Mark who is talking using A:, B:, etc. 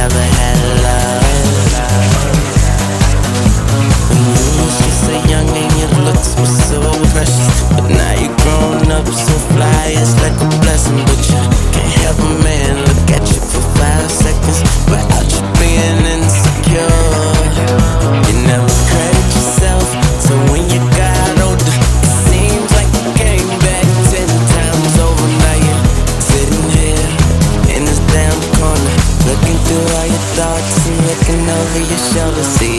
A: never had love. When you was just so young and your looks were so precious, but now you're grown up so fly, it's like a blessing. But you can't help a man look at you for 5 seconds without you being insecure. You never credit yourself, so when you got older, it seems like you came back 10 times over. Now you're sitting here in this damn corner, looking through all your thoughts and looking over your shoulder. See,